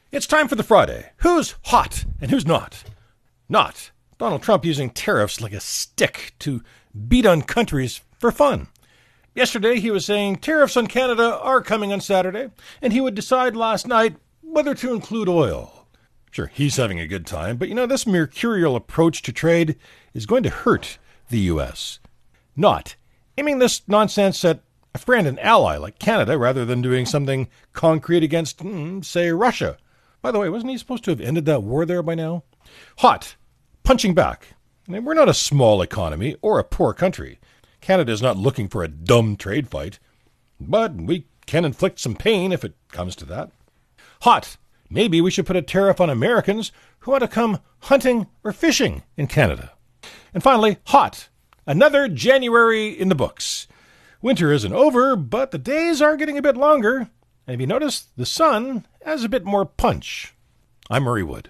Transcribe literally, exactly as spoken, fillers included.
It's time for the Friday. Who's hot and who's not? Not Donald Trump using tariffs like a stick to beat on countries for fun. Yesterday he was saying tariffs on Canada are coming on Saturday, and he would decide last night whether to include oil. Sure, he's having a good time, but you know, this mercurial approach to trade is going to hurt the U S. Not aiming this nonsense at a friend and ally like Canada rather than doing something concrete against, mm, say, Russia. By the way, wasn't he supposed to have ended that war there by now? Hot. Punching back. I mean, we're not a small economy or a poor country. Canada is not looking for a dumb trade fight. But we can inflict some pain if it comes to that. Hot. Maybe we should put a tariff on Americans who want to come hunting or fishing in Canada. And finally, hot. Another January in the books. Winter isn't over, but the days are getting a bit longer. And if you notice, the sun has a bit more punch. I'm Murray Wood.